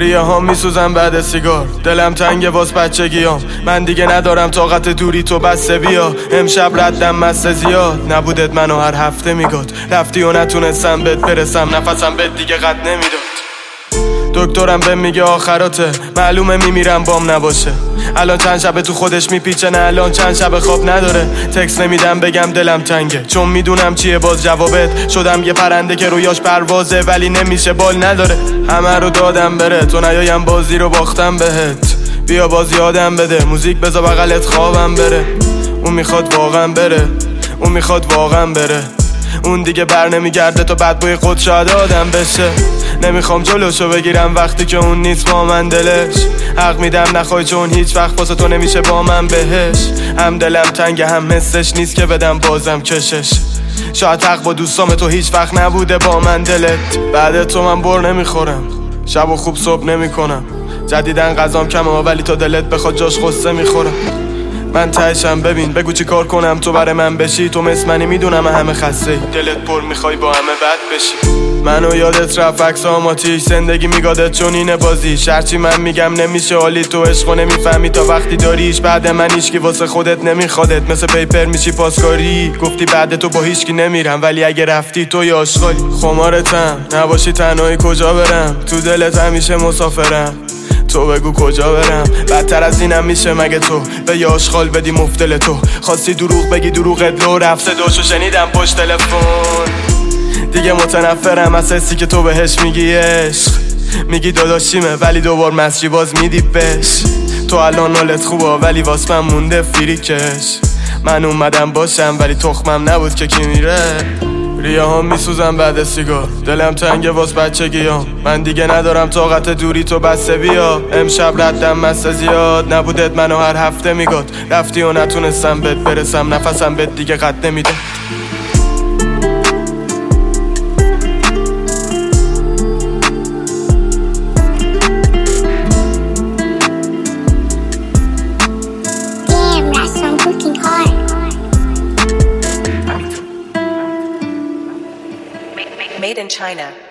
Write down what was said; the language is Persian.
ریه ها میسوزن بعد سیگار، دلم تنگه واس بچگیام، من دیگه ندارم طاقت دوری تو بسته بیا. امشب ردم مست زیاد، نبودت منو هر هفته میگاد، رفتی و نتونستم بهت برسم، نفسم بهت دیگه قد نمیداد. دکترم بهم میگه آخراته، معلومه میمیرم بام نباشه. الان چند شبه تو خودش میپیچه، نه الان چند شب خواب نداره. تکس نمیدم بگم دلم تنگه، چون میدونم چیه باز جوابت. شدم یه پرنده که رویاش پروازه ولی نمیشه بال نداره. همه رو دادم بره تو نیایم بازی رو باختم بهت. بیا باز یادم بده، موزیک بذار بغلت خوابم بره. اون میخواد واقعا بره، اون میخواد واقعا بره. اون دیگه بر نمیگرده تا بعد بوی خود شاید آدم بشه. نمیخوام جلوشو بگیرم وقتی که اون نیست با من دلش. حق میدم نخوای چون هیچ وقت واسه تو نمیشه با من بهش. هم دلم تنگه هم حسش نیست که بدم بازم کشش. شاید حق با دوستام تو هیچ وقت نبوده با من دلت. بعد تو من بر نمیخورم، شب و خوب صبح نمیکنم. جدیدن غذام کمه ولی تو دلت بخواد جاش غصه میخورم. من تهشم ببین بگو چی کار کنم تو برای من بشی. تو مثل منی میدونم همه خسته، دلت پر میخوای با همه بد بشی. منو یادت رفت عکس آماتیش، زندگی میگادت چون اینه بازی. شرچی من میگم نمیشه حالی تو عشقو نمیفهمی تا وقتی داریش. بعد من هیچکی واسه خودت نمیخوادت، مثل پیپر میشی پاسکاری. گفتی بعد تو با هیچکی نمیرم ولی اگه رفتی تو یا آشغالی. خمارتم نباشی تنهایی کجا برم، تو دلت همیشه مسافرم. تو بگو کجا برم، بدتر از اینم میشه مگه تو به یه آشغال بدی مفتل تو. خواستی دروغ بگی دروغت لو رفته دوشو شنیدم پشت تلفن. دیگه متنفرم از حسی که تو بهش میگی عشق. میگی داداشیمه ولی دوبار مسجی باز میدی بش. تو الان حالت خوبه ولی واس من مونده فریکش. من اومدم باشم ولی تخمم نبود که کی میره. ریه ها میسوزن بعد سیگار، دلم تنگه واس بچگیام، من دیگه ندارم طاقت دوری تو بسته بیا. امشب ردم مست زیاد، نبودت منو هر هفته میگاد، رفتی و نتونستم بهت برسم، نفسم بهت دیگه قد نمیده. Made in China.